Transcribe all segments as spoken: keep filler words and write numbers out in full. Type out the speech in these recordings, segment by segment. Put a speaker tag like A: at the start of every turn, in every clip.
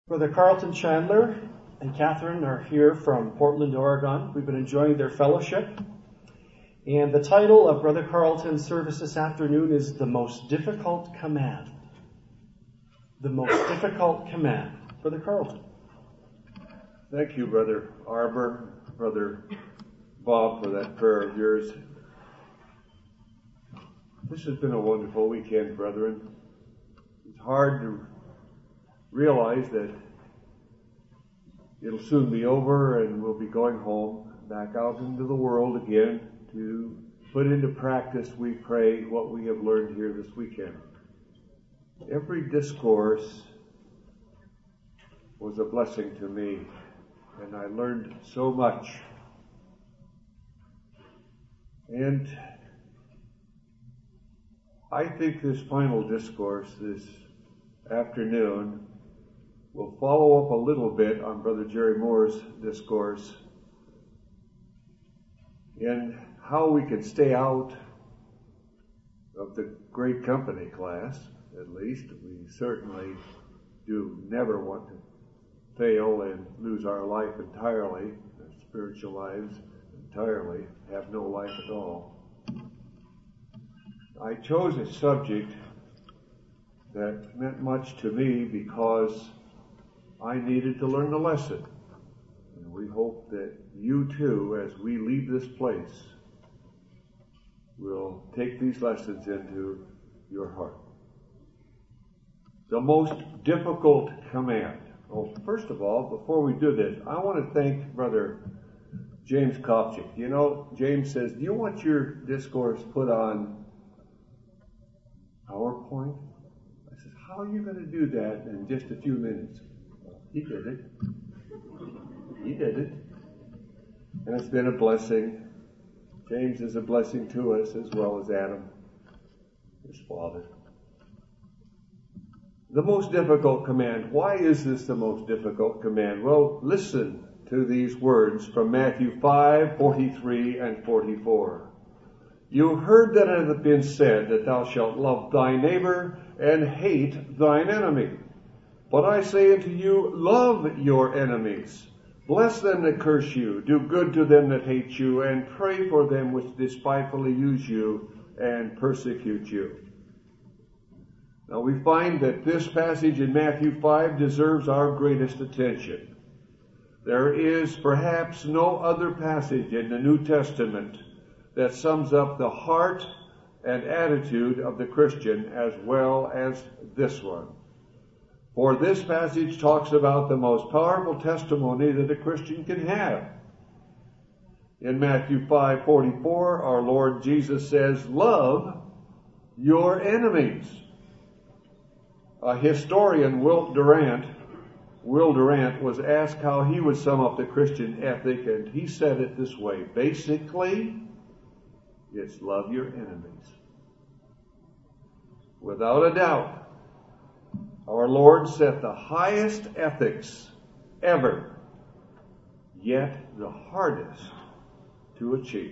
A: Brother Carlton Chandler and Catherine are here from Portland, Oregon. We've been enjoying their fellowship. And the title of Brother Carlton's service this afternoon is The Most Difficult Command. The Most Difficult Command. Brother Carlton.
B: Thank you, Brother Arbor, Brother Bob, for that prayer of yours. This has been a wonderful weekend, brethren. It's hard to realize that it'll soon be over and we'll be going home, back out into the world again to put into practice, we pray, what we have learned here this weekend. Every discourse was a blessing to me, and I learned so much. And I think this final discourse this afternoon will follow up a little bit on Brother Jerry Moore's discourse in how we can stay out of the great company class, at least. We certainly do never want to fail and lose our life entirely, our spiritual lives entirely, have no life at all. I chose a subject that meant much to me because I needed to learn the lesson. And we hope that you too, as we leave this place, will take these lessons into your heart. The most difficult command. Well, first of all, before we do this, I want to thank Brother James Kopchik. You know, James says, do you want your discourse put on PowerPoint? I said, how are you going to do that in just a few minutes? Well, he did it. He did it. And it's been a blessing. James is a blessing to us as well as Adam, his father. The most difficult command. Why is this the most difficult command? Well, listen to these words from Matthew five, forty-three and forty-four. You heard that it hath been said that thou shalt love thy neighbor and hate thine enemy. But I say unto you, love your enemies. Bless them that curse you. Do good to them that hate you. And pray for them which despitefully use you and persecute you. Now we find that this passage in Matthew five deserves our greatest attention. There is perhaps no other passage in the New Testament that sums up the heart and attitude of the Christian as well as this one. For this passage talks about the most powerful testimony that a Christian can have. In Matthew five forty-four, our Lord Jesus says, love your enemies. A historian, Will Durant, Will Durant, was asked how he would sum up the Christian ethic, and he said it this way. Basically, it's love your enemies. Without a doubt, our Lord set the highest ethics ever, yet the hardest to achieve.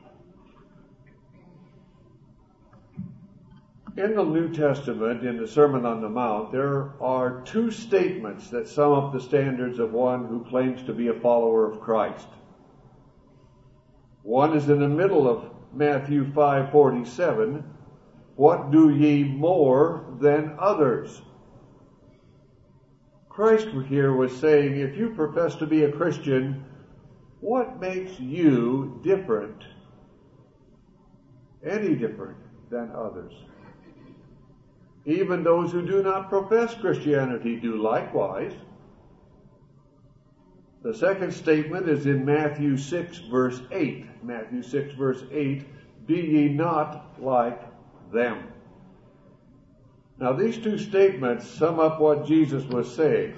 B: In the New Testament, in the Sermon on the Mount, there are two statements that sum up the standards of one who claims to be a follower of Christ. One is in the middle of Matthew five forty-seven, what do ye more than others? Christ here was saying, if you profess to be a Christian, what makes you different, any different than others? Even those who do not profess Christianity do likewise. The second statement is in Matthew six verse eight. Matthew six verse eight, be ye not like them. Now these two statements sum up what Jesus was saying.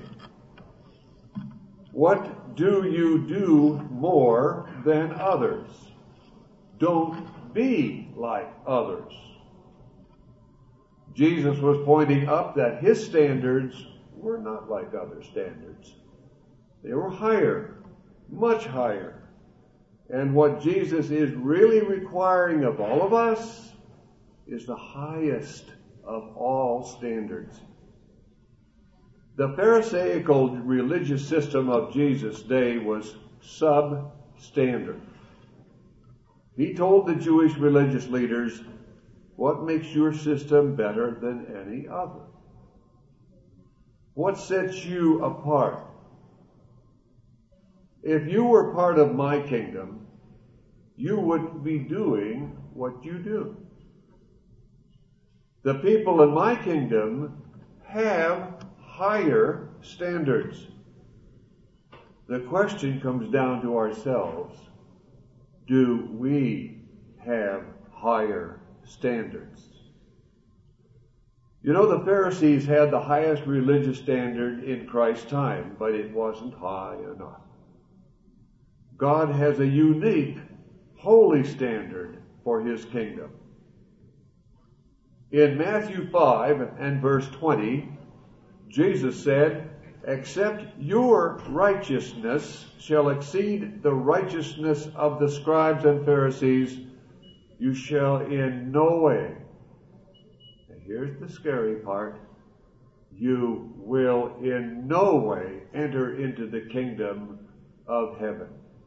B: What do you do more than others? Don't be like others. Jesus was pointing up that his standards were not like other standards. They were higher, much higher. And what Jesus is really requiring of all of us is the highest of all standards. The Pharisaical religious system of Jesus' day was substandard. He told the Jewish religious leaders, what makes your system better than any other? What sets you apart? If you were part of my kingdom, you wouldn't be doing what you do. The people in my kingdom have higher standards. The question comes down to ourselves. Do we have higher standards? You know, the Pharisees had the highest religious standard in Christ's time, but it wasn't high enough. God has a unique, holy standard for his kingdom. In Matthew five and verse twenty, Jesus said, except your righteousness shall exceed the righteousness of the scribes and Pharisees, you shall in no way, and here's the scary part, you will in no way enter into the kingdom of heaven.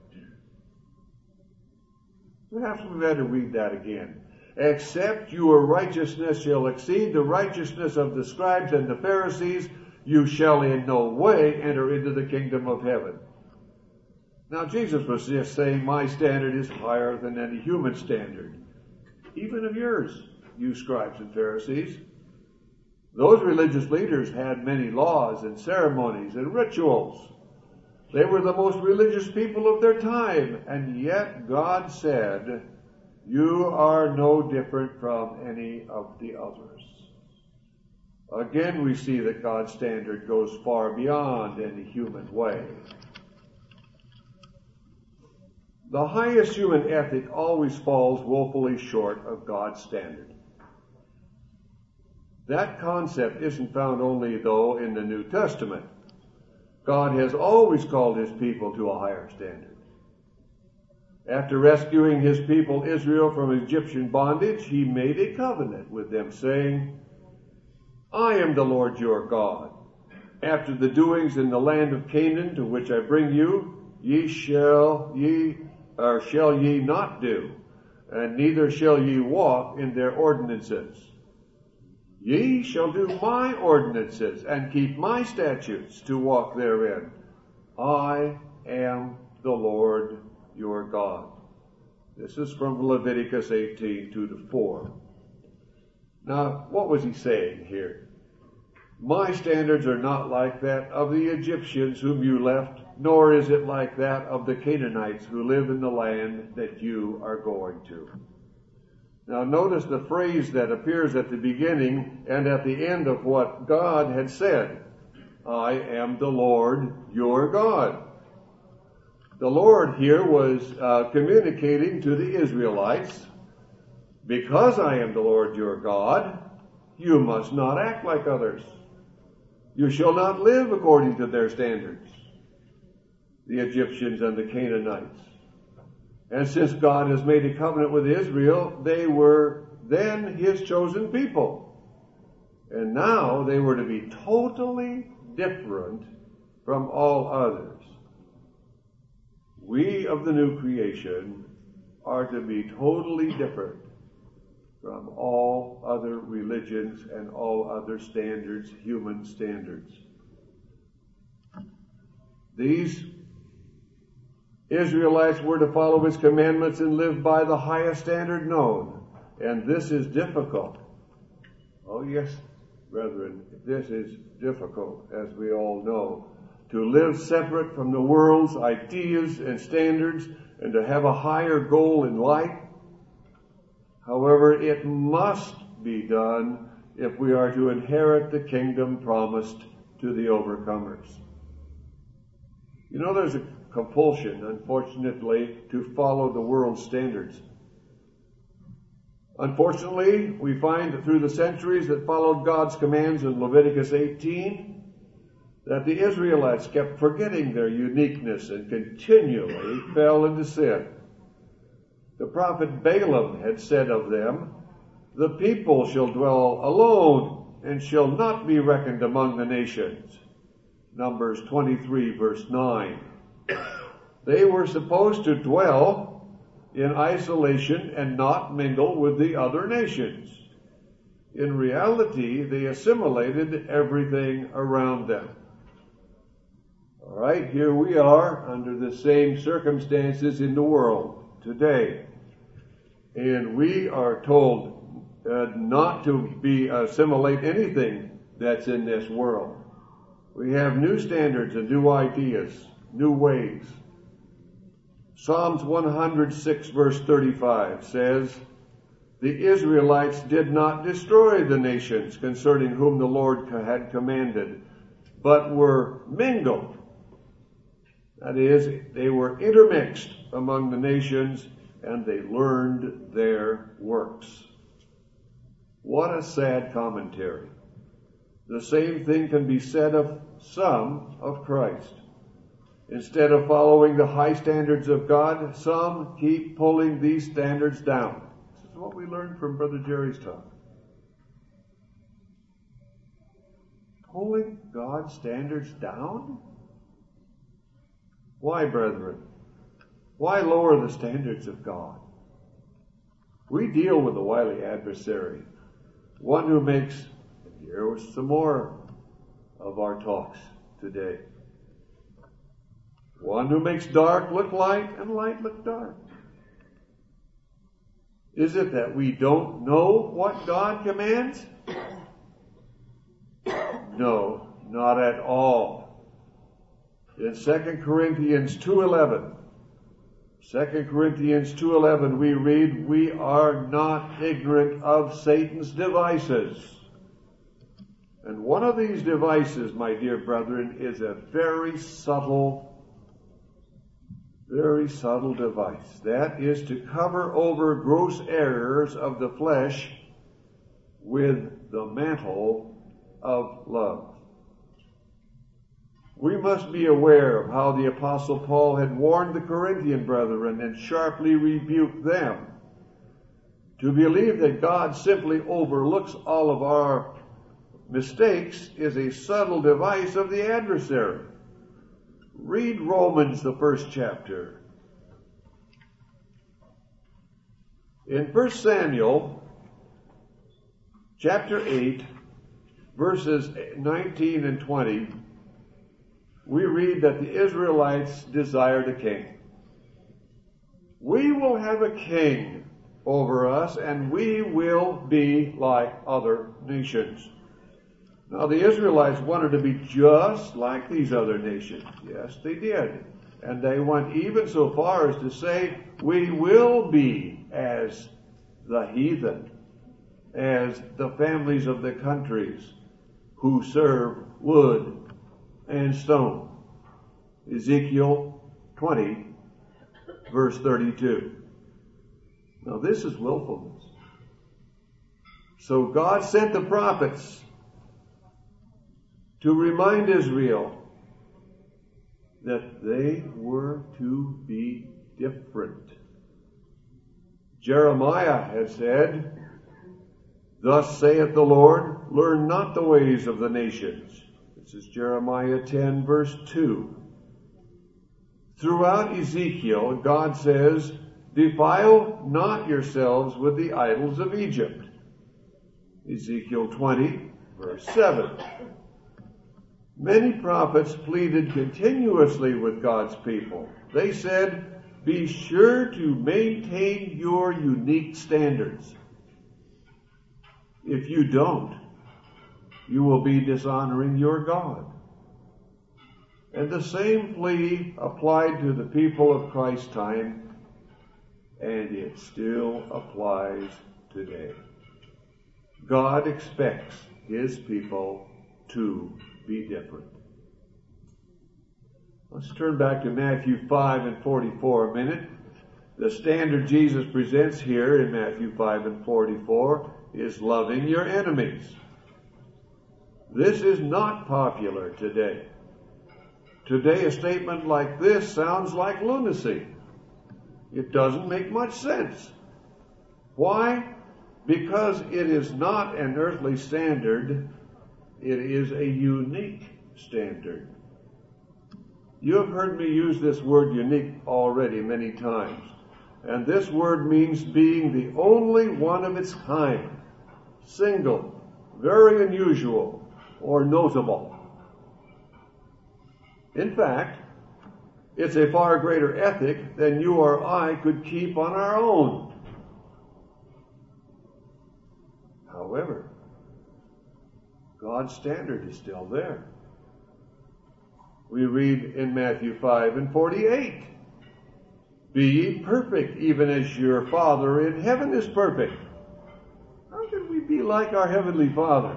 B: Perhaps we better read that again. Except your righteousness shall exceed the righteousness of the scribes and the Pharisees, you shall in no way enter into the kingdom of heaven. Now, Jesus was just saying, my standard is higher than any human standard, even of yours, you scribes and Pharisees. Those religious leaders had many laws and ceremonies and rituals. They were the most religious people of their time, and yet God said, you are no different from any of the others. Again, we see that God's standard goes far beyond any human way. The highest human ethic always falls woefully short of God's standard. That concept isn't found only, though, in the New Testament. God has always called his people to a higher standard. After rescuing his people Israel from Egyptian bondage, he made a covenant with them, saying, I am the Lord your God. After the doings in the land of Canaan, to which I bring you, ye shall ye or shall ye not do, and neither shall ye walk in their ordinances. Ye shall do my ordinances, and keep my statutes to walk therein. I am the Lord your God. This is from Leviticus eighteen, two to four. Now, what was he saying here? My standards are not like that of the Egyptians whom you left, nor is it like that of the Canaanites who live in the land that you are going to. Now notice the phrase that appears at the beginning and at the end of what God had said. I am the Lord your God. The Lord here was uh, communicating to the Israelites, because I am the Lord your God, you must not act like others. You shall not live according to their standards, the Egyptians and the Canaanites. And since God has made a covenant with Israel, they were then his chosen people. And now they were to be totally different from all others. We of the new creation are to be totally different from all other religions and all other standards, human standards. These Israelites were to follow his commandments and live by the highest standard known. And this is difficult. Oh yes, brethren, this is difficult, as we all know. To live separate from the world's ideas and standards and to have a higher goal in life. However, it must be done if we are to inherit the kingdom promised to the overcomers. You know, there's a compulsion, unfortunately, to follow the world's standards. Unfortunately, we find that through the centuries that followed God's commands in Leviticus eighteen, that the Israelites kept forgetting their uniqueness and continually fell into sin. The prophet Balaam had said of them, the people shall dwell alone and shall not be reckoned among the nations. Numbers twenty-three, verse nine. They were supposed to dwell in isolation and not mingle with the other nations. In reality, they assimilated everything around them. All right, here we are under the same circumstances in the world today. And we are told uh, not to be assimilate anything that's in this world. We have new standards and new ideas, new ways. Psalms one hundred six, verse thirty-five says, "The Israelites did not destroy the nations concerning whom the Lord had commanded, but were mingled." That is, they were intermixed among the nations, and they learned their works. What a sad commentary. The same thing can be said of some of Christ. Instead of following the high standards of God, some keep pulling these standards down. This is what we learned from Brother Jerry's talk. Pulling God's standards down? Why, brethren? Why lower the standards of God? We deal with the wily adversary, one who makes, and here was some more of our talks today, one who makes dark look light and light look dark. Is it that we don't know what God commands? No, not at all. In Second Corinthians two eleven, Second Corinthians two eleven, we read, "We are not ignorant of Satan's devices." And one of these devices, my dear brethren, is a very subtle, very subtle device. That is to cover over gross errors of the flesh with the mantle of love. We must be aware of how the Apostle Paul had warned the Corinthian brethren and sharply rebuked them. To believe that God simply overlooks all of our mistakes is a subtle device of the adversary. Read Romans, the first chapter. In First Samuel, chapter eight, verses nineteen and twenty, we read that the Israelites desired a king. "We will have a king over us, and we will be like other nations." Now, the Israelites wanted to be just like these other nations. Yes, they did. And they went even so far as to say, "We will be as the heathen, as the families of the countries who serve wood and stone." Ezekiel twenty, verse thirty-two. Now this is willfulness. So God sent the prophets to remind Israel that they were to be different. Jeremiah had said, "Thus saith the Lord, learn not the ways of the nations." This is Jeremiah ten, verse two. Throughout Ezekiel, God says, "Defile not yourselves with the idols of Egypt." Ezekiel twenty, verse seven. Many prophets pleaded continuously with God's people. They said, "Be sure to maintain your unique standards. If you don't, you will be dishonoring your God." And the same plea applied to the people of Christ's time, and it still applies today. God expects His people to be different. Let's turn back to Matthew five and forty-four a minute. The standard Jesus presents here in Matthew five and forty-four is loving your enemies. This is not popular today. Today, a statement like this sounds like lunacy. It doesn't make much sense. Why? Because it is not an earthly standard. It is a unique standard You have heard me use this word unique already many times. And this word means being the only one of its kind, single, very unusual, or notable. In fact, it's a far greater ethic than you or I could keep on our own. However, God's standard is still there. We read in Matthew five and forty-eight, "Be ye perfect, even as your Father in heaven is perfect." How can we be like our Heavenly Father?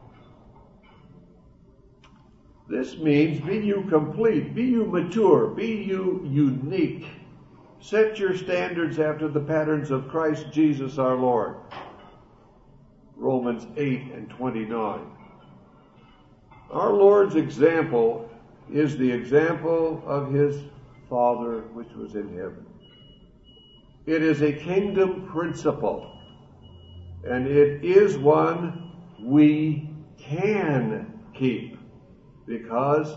B: This means be you complete, be you mature, be you unique. Set your standards after the patterns of Christ Jesus our Lord. Romans eight and twenty-nine. Our Lord's example is the example of His Father which was in heaven. It is a kingdom principle, and it is one we can keep because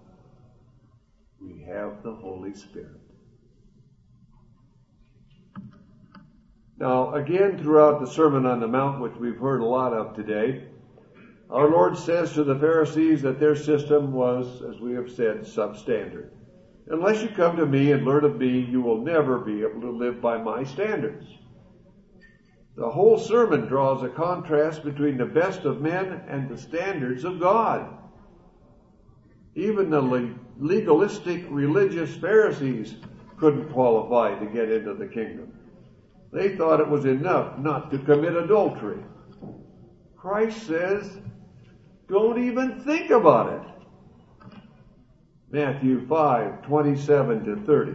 B: we have the Holy Spirit. Now, again, throughout the Sermon on the Mount, which we've heard a lot of today, our Lord says to the Pharisees that their system was, as we have said, substandard. Unless you come to me and learn of me, you will never be able to live by my standards. The whole sermon draws a contrast between the best of men and the standards of God. Even the legalistic religious Pharisees couldn't qualify to get into the kingdom. They thought it was enough not to commit adultery. Christ says, don't even think about it. Matthew five, twenty-seven to thirty.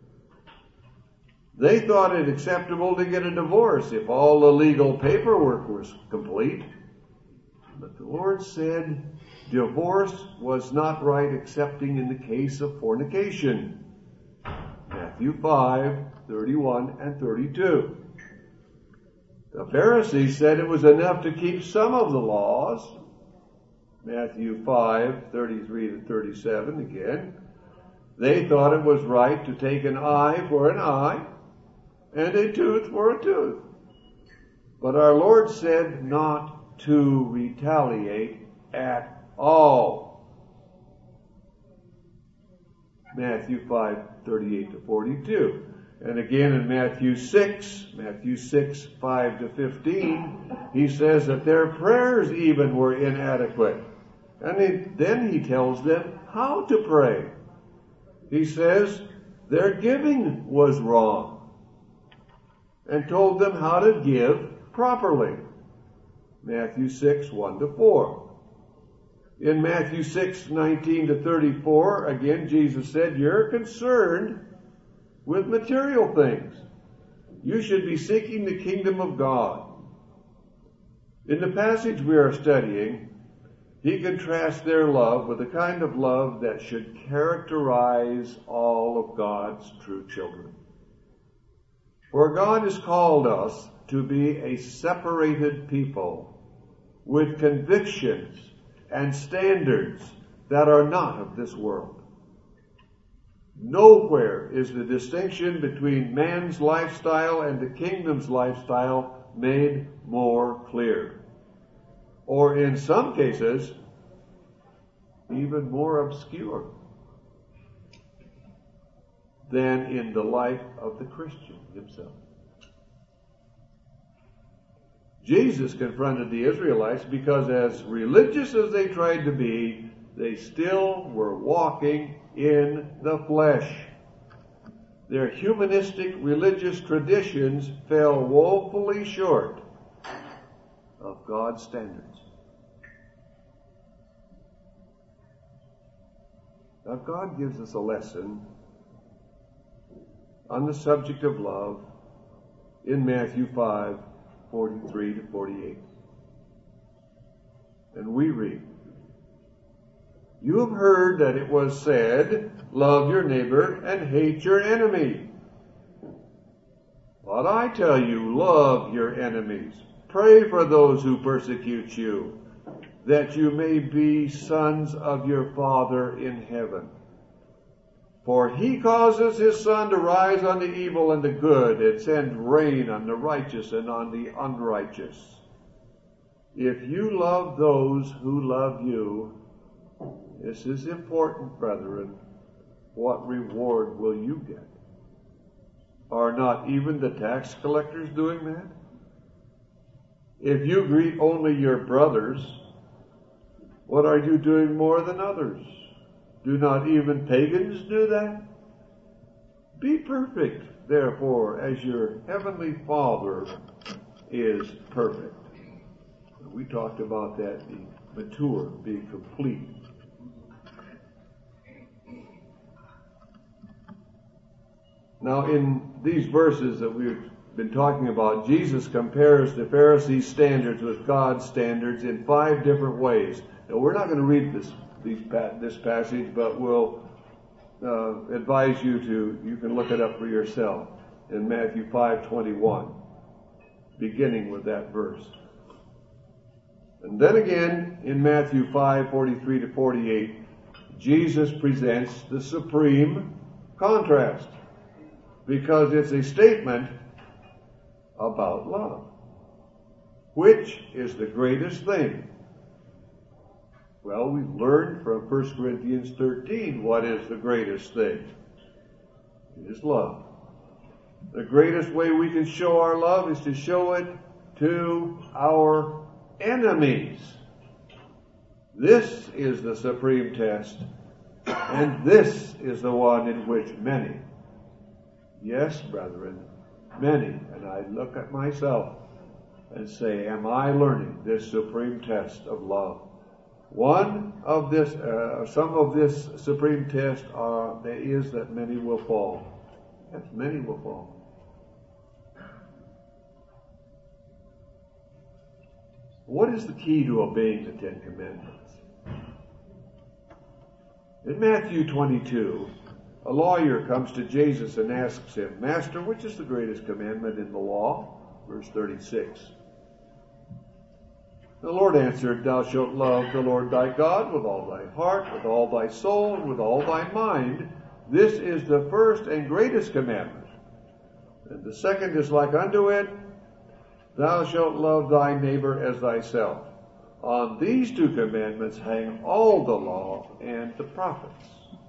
B: They thought it acceptable to get a divorce if all the legal paperwork was complete. But the Lord said divorce was not right excepting in the case of fornication. Matthew five, thirty-one and thirty-two. The Pharisees said it was enough to keep some of the laws. Matthew five, thirty-three to thirty-seven again. They thought it was right to take an eye for an eye and a tooth for a tooth. But our Lord said not to retaliate at all. Matthew five, thirty-eight to forty-two. And again in Matthew six, Matthew six, five to fifteen, he says that their prayers even were inadequate. And he, then he tells them how to pray. He says their giving was wrong and told them how to give properly. Matthew six, one to four. In Matthew six, nineteen to thirty-four, again Jesus said, you're concerned with material things. You should be seeking the kingdom of God. In the passage we are studying, he contrasts their love with the kind of love that should characterize all of God's true children. For God has called us to be a separated people with convictions and standards that are not of this world. Nowhere is the distinction between man's lifestyle and the kingdom's lifestyle made more clear. Or in some cases, even more obscure than in the life of the Christian himself. Jesus confronted the Israelites because as religious as they tried to be, they still were walking in the flesh. Their humanistic religious traditions fell woefully short of God's standards. Now God gives us a lesson on the subject of love in Matthew five, forty-three to forty-eight. And we read, you have heard that it was said, love your neighbor and hate your enemy. But I tell you, love your enemies. Pray for those who persecute you, that you may be sons of your Father in heaven. For he causes his sun to rise on the evil and the good, and sends rain on the righteous and on the unrighteous. If you love those who love you, this is important, brethren, what reward will you get? Are not even the tax collectors doing that? If you greet only your brothers, what are you doing more than others? Do not even pagans do that? Be perfect, therefore, as your heavenly Father is perfect. We talked about that, be mature, be complete. Now, in these verses that we've been talking about, Jesus compares the Pharisees' standards with God's standards in five different ways. Now, we're not going to read this these, this passage, but we'll uh, advise you to, you can look it up for yourself in Matthew five twenty-one, beginning with that verse. And then again, in Matthew five forty-three to forty-eight, Jesus presents the supreme contrast, because it's a statement about love. Which is the greatest thing? Well, we've learned from First Corinthians thirteen what is the greatest thing. It is love. The greatest way we can show our love is to show it to our enemies. This is the supreme test, and this is the one in which many, yes, brethren, many, and I look at myself and say, am I learning this supreme test of love? One of this, uh, some of this supreme test are, there is that many will fall. Yes, many will fall. What is the key to obeying the Ten Commandments? In Matthew twenty-two, a lawyer comes to Jesus and asks him, Master, which is the greatest commandment in the law? Verse thirty-six. The Lord answered, Thou shalt love the Lord thy God with all thy heart, with all thy soul, and with all thy mind. This is the first and greatest commandment. And the second is like unto it, Thou shalt love thy neighbor as thyself. On these two commandments hang all the law and the prophets.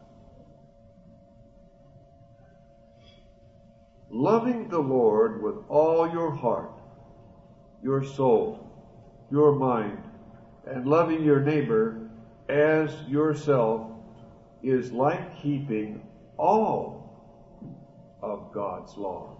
B: Loving the Lord with all your heart, your soul, your mind, and loving your neighbor as yourself is like keeping all of God's laws.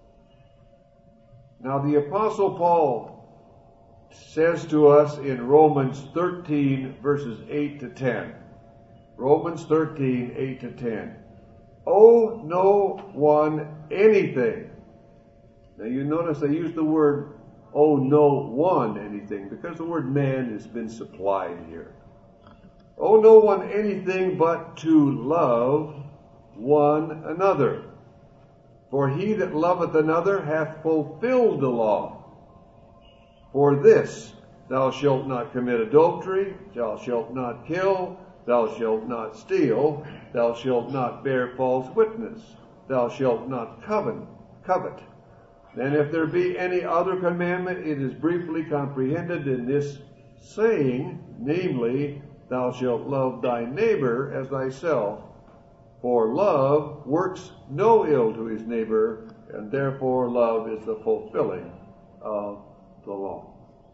B: Now the Apostle Paul says to us in Romans thirteen verses eight to ten. Romans thirteen, eight to ten. Owe no one anything. Now you notice I use the word owe no one anything because the word man has been supplied here. Owe no one anything but to love one another. For he that loveth another hath fulfilled the law. For this, thou shalt not commit adultery, thou shalt not kill, thou shalt not steal, thou shalt not bear false witness, thou shalt not covet. covet. And if there be any other commandment, it is briefly comprehended in this saying, namely, thou shalt love thy neighbor as thyself. For love works no ill to his neighbor, and therefore love is the fulfilling of the law.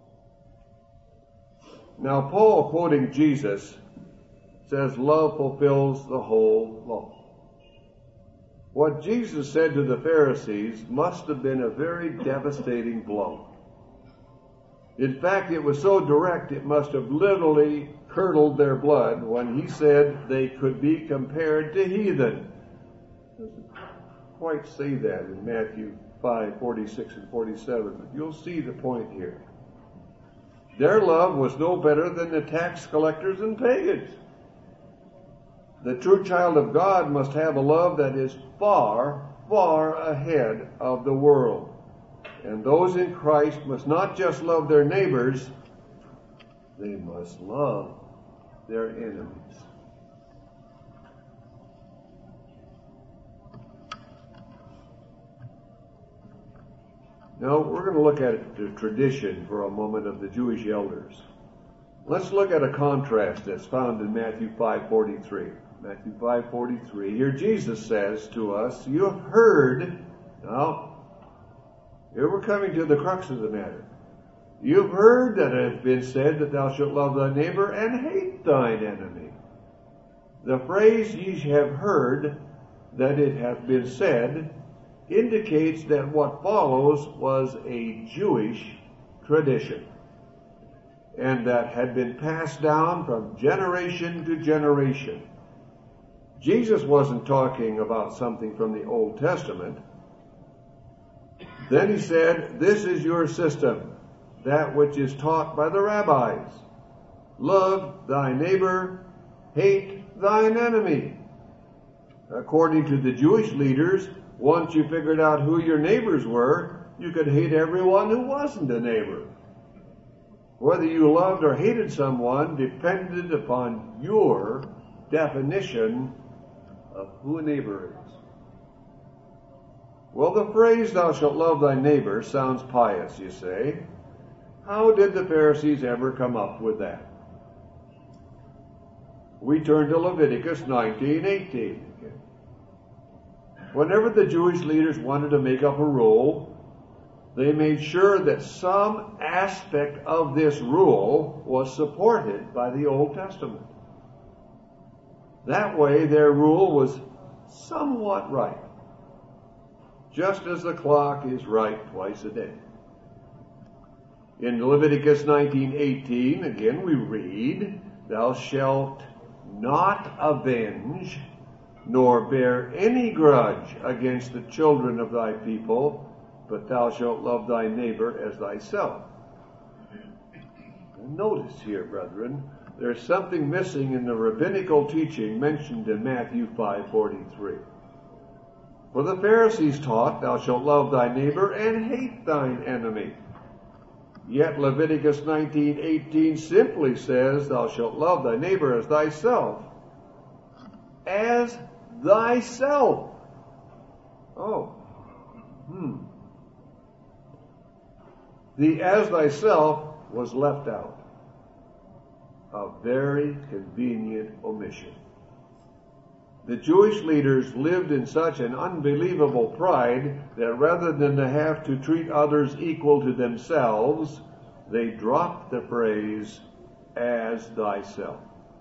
B: Now Paul, quoting Jesus, says love fulfills the whole law. What Jesus said to the Pharisees must have been a very devastating blow. In fact, it was so direct it must have literally curdled their blood when he said they could be compared to heathen. He doesn't quite say that in Matthew five, forty-six and forty-seven, but you'll see the point here. Their love was no better than the tax collectors and pagans. The true child of God must have a love that is far, far ahead of the world. And those in Christ must not just love their neighbors, they must love their enemies. Now, we're going to look at the tradition for a moment of the Jewish elders. Let's look at a contrast that's found in Matthew five forty-three. Matthew five forty-three. Here Jesus says to us, you have heard, now, here we're coming to the crux of the matter. You have heard that it has been said that thou shalt love thy neighbor and hate thine enemy. The phrase ye have heard that it hath been said indicates that what follows was a Jewish tradition, and that had been passed down from generation to generation. Jesus wasn't talking about something from the Old Testament. Then he said, this is your system, that which is taught by the rabbis. Love thy neighbor, hate thine enemy. According to the Jewish leaders, once you figured out who your neighbors were, you could hate everyone who wasn't a neighbor. Whether you loved or hated someone depended upon your definition of who a neighbor is. Well, the phrase, thou shalt love thy neighbor, sounds pious, you say. How did the Pharisees ever come up with that? We turn to Leviticus nineteen eighteen. Whenever the Jewish leaders wanted to make up a rule, they made sure that some aspect of this rule was supported by the Old Testament. That way their rule was somewhat right, just as the clock is right twice a day. In Leviticus nineteen eighteen, again we read, thou shalt not avenge nor bear any grudge against the children of thy people, but thou shalt love thy neighbor as thyself. And notice here, brethren, there's something missing in the rabbinical teaching mentioned in Matthew five forty-three. For the Pharisees taught, thou shalt love thy neighbor and hate thine enemy. Yet Leviticus nineteen eighteen simply says, thou shalt love thy neighbor as thyself. As thyself. Oh. Hmm. The as thyself was left out. A very convenient omission. The Jewish leaders lived in such an unbelievable pride that rather than to have to treat others equal to themselves, they dropped the phrase, as thyself.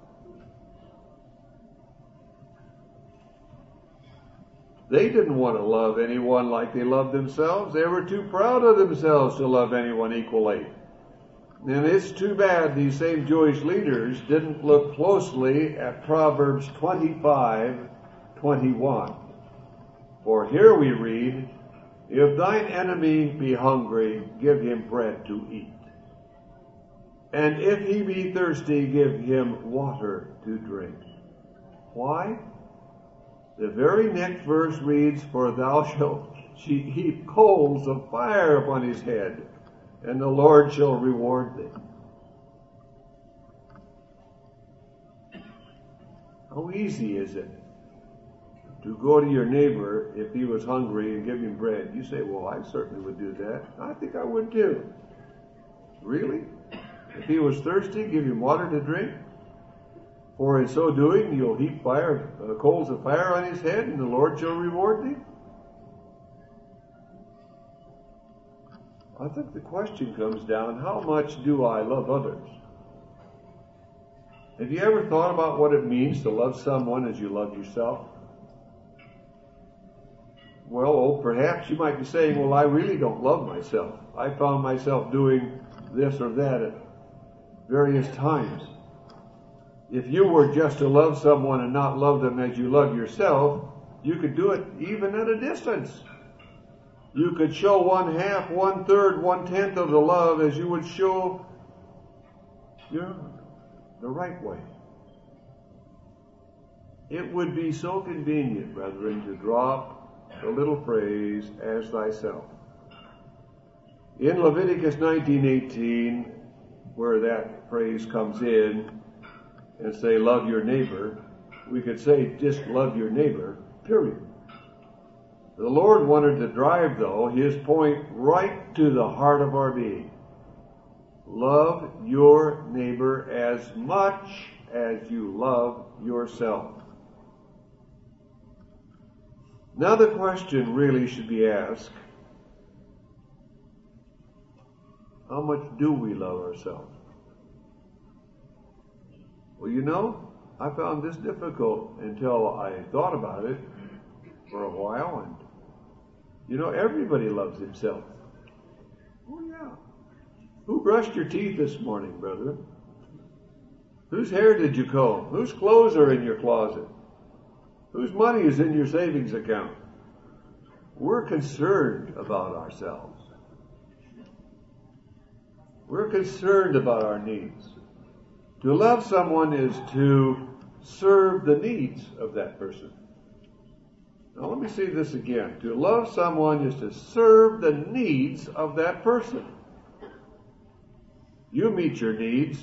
B: They didn't want to love anyone like they loved themselves. They were too proud of themselves to love anyone equally. And it's too bad these same Jewish leaders didn't look closely at Proverbs twenty-five twenty-one. For here we read, if thine enemy be hungry, give him bread to eat. And if he be thirsty, give him water to drink. Why? The very next verse reads, for thou shalt heap coals of fire upon his head, and the Lord shall reward thee. How easy is it to go to your neighbor if he was hungry and give him bread? You say, well, I certainly would do that. I think I would too. Really? If he was thirsty, give him water to drink? For in so doing, you'll heap fire, uh, coals of fire on his head, and the Lord shall reward thee? I think the question comes down, how much do I love others? Have you ever thought about what it means to love someone as you love yourself? Well, perhaps you might be saying, well, I really don't love myself. I found myself doing this or that at various times. If you were just to love someone and not love them as you love yourself, you could do it even at a distance. You could show one half, one third, one tenth of the love as you would show you know, the right way. It would be so convenient, brethren, to drop the little phrase, as thyself. In Leviticus nineteen eighteen, where that phrase comes in, and say, love your neighbor, we could say, just love your neighbor, period. The Lord wanted to drive, though, his point right to the heart of our being. Love your neighbor as much as you love yourself. Now the question really should be asked, how much do we love ourselves? Well, you know, I found this difficult until I thought about it for a while, and you know, everybody loves himself. Oh yeah. Who brushed your teeth this morning, brother? Whose hair did you comb? Whose clothes are in your closet? Whose money is in your savings account? We're concerned about ourselves. We're concerned about our needs. To love someone is to serve the needs of that person. Now let me say this again. To love someone is to serve the needs of that person. You meet your needs.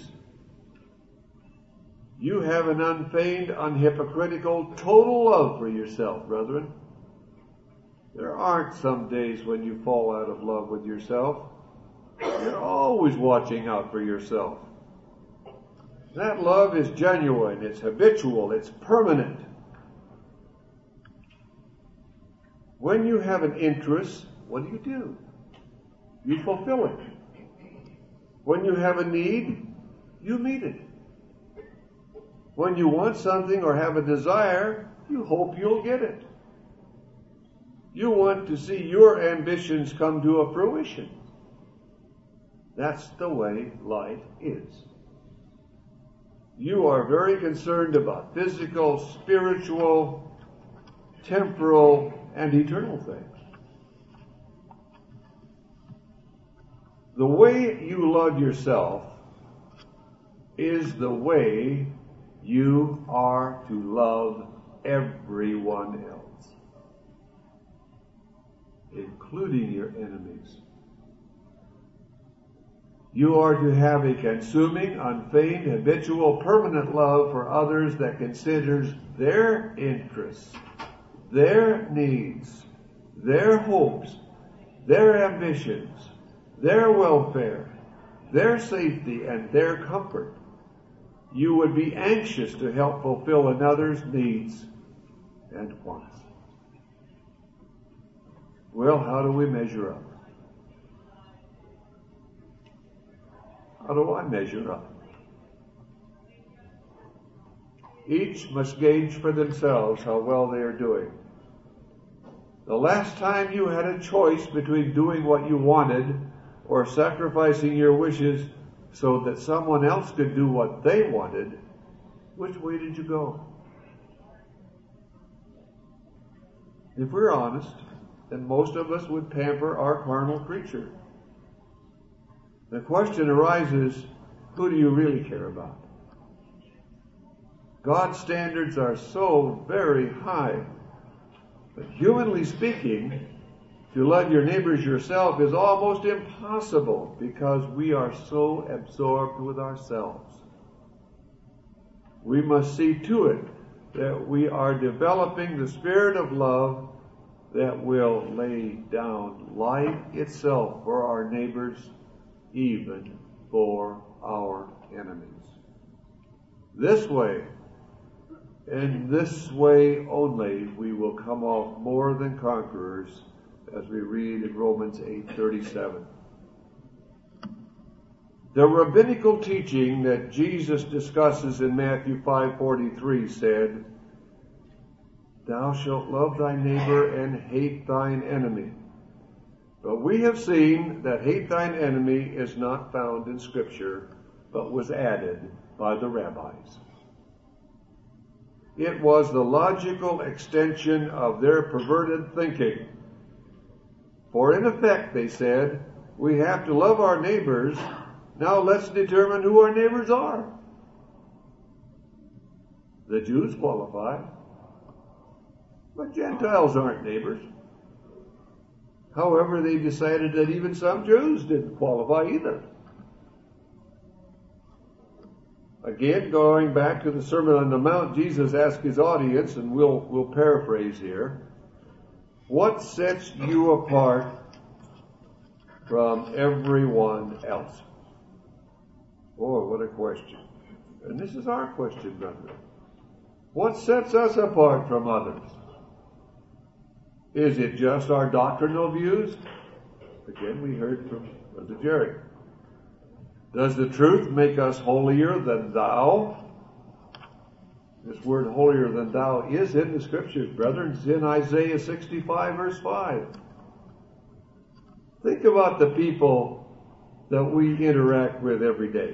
B: You have an unfeigned, unhypocritical, total love for yourself, brethren. There aren't some days when you fall out of love with yourself. You're always watching out for yourself. That love is genuine, it's habitual, it's permanent. When you have an interest, what do you do? You fulfill it. When you have a need, you meet it. When you want something or have a desire, you hope you'll get it. You want to see your ambitions come to a fruition. That's the way life is. You are very concerned about physical, spiritual, temporal, and eternal things. The way you love yourself is the way you are to love everyone else, including your enemies. You are to have a consuming, unfeigned, habitual, permanent love for others that considers their interests, their needs, their hopes, their ambitions, their welfare, their safety, and their comfort. You would be anxious to help fulfill another's needs and wants. Well, how do we measure up? How do I measure up? Each must gauge for themselves how well they are doing. The last time you had a choice between doing what you wanted or sacrificing your wishes so that someone else could do what they wanted, which way did you go? If we're honest, then most of us would pamper our carnal creature. The question arises, who do you really care about? God's standards are so very high. But humanly speaking, to love your neighbors yourself is almost impossible because we are so absorbed with ourselves. We must see to it that we are developing the spirit of love that will lay down life itself for our neighbors, even for our enemies. This way, and this way only, we will come off more than conquerors, as we read in Romans eight thirty-seven. The rabbinical teaching that Jesus discusses in Matthew five forty-three said, "Thou shalt love thy neighbor and hate thine enemy." But we have seen that hate thine enemy is not found in Scripture, but was added by the rabbis. It was the logical extension of their perverted thinking. For in effect, they said, we have to love our neighbors. Now let's determine who our neighbors are. The Jews qualify, but Gentiles aren't neighbors. However, they decided that even some Jews didn't qualify either. Again, going back to the Sermon on the Mount, Jesus asked his audience, and we'll, we'll paraphrase here, What sets you apart from everyone else? Boy, what a question. And this is our question, brethren. What sets us apart from others? Is it just our doctrinal views? Again, we heard from Brother Jerry. Does the truth make us holier than thou? This word holier than thou is in the Scriptures, brethren. It's in Isaiah sixty-five, verse five. Think about the people that we interact with every day,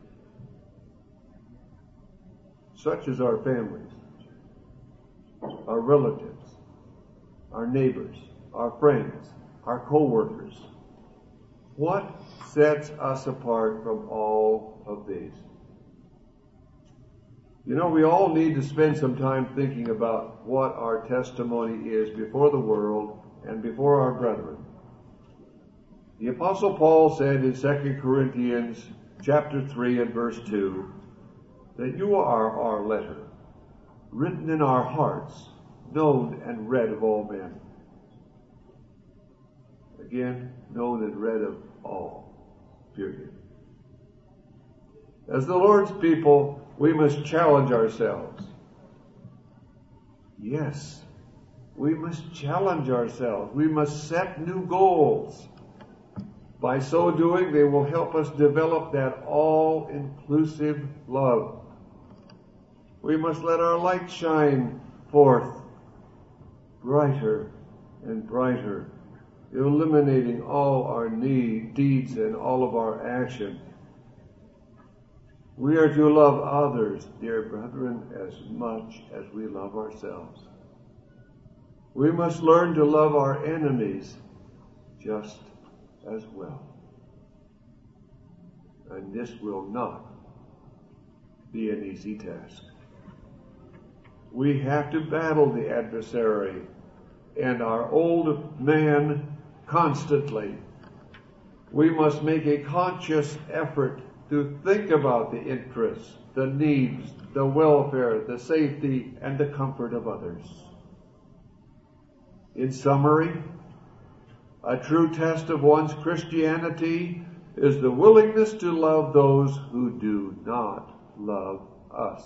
B: such as our families, our relatives, our neighbors, our friends, our co-workers. What sets us apart from all of these? You know, we all need to spend some time thinking about what our testimony is before the world and before our brethren. The Apostle Paul said in Second Corinthians chapter three and verse two that you are our letter, written in our hearts, known and read of all men. Again, known and read of all. Period. As the Lord's people, we must challenge ourselves. Yes, we must challenge ourselves. We must set new goals. By so doing, they will help us develop that all-inclusive love. We must let our light shine forth brighter and brighter, illuminating all our need, deeds and all of our action. We are to love others, dear brethren, as much as we love ourselves. We must learn to love our enemies just as well. And this will not be an easy task. We have to battle the adversary and our old man constantly. We must make a conscious effort to think about the interests, the needs, the welfare, the safety, and the comfort of others. In summary, a true test of one's Christianity is the willingness to love those who do not love us.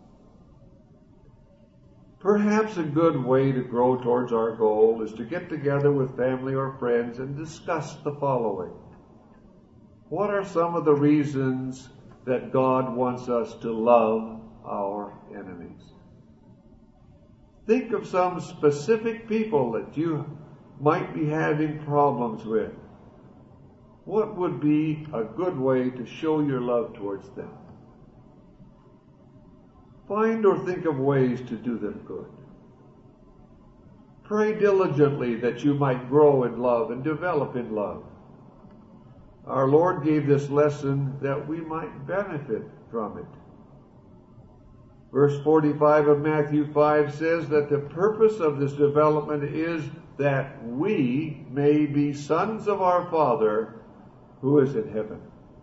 B: Perhaps a good way to grow towards our goal is to get together with family or friends and discuss the following. What are some of the reasons that God wants us to love our enemies? Think of some specific people that you might be having problems with. What would be a good way to show your love towards them? Find or think of ways to do them good. Pray diligently that you might grow in love and develop in love. Our Lord gave this lesson that we might benefit from it. Verse forty-five of Matthew five says that the purpose of this development is that we may be sons of our Father who is in heaven.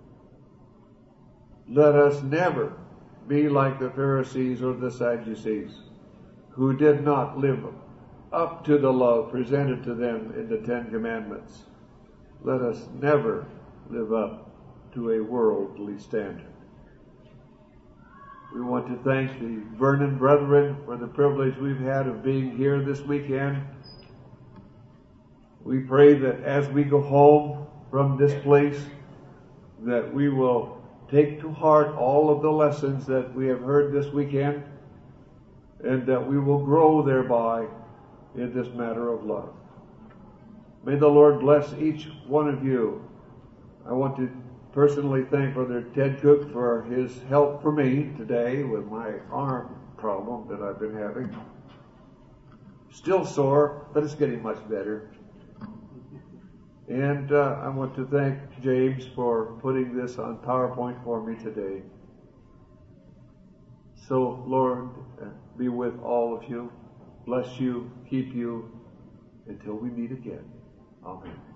B: Let us never be like the Pharisees or the Sadducees, who did not live up to the love presented to them in the Ten Commandments. Let us never live up to a worldly standard. We want to thank the Vernon brethren for the privilege we've had of being here this weekend. We pray that as we go home from this place, that we will take to heart all of the lessons that we have heard this weekend, and that we will grow thereby in this matter of love. May the Lord bless each one of you. I want to personally thank Brother Ted Cook for his help for me today with my arm problem that I've been having. Still sore, but it's getting much better. And uh, I want to thank James for putting this on PowerPoint for me today. So, Lord, uh, be with all of you. Bless you, keep you, until we meet again. Amen.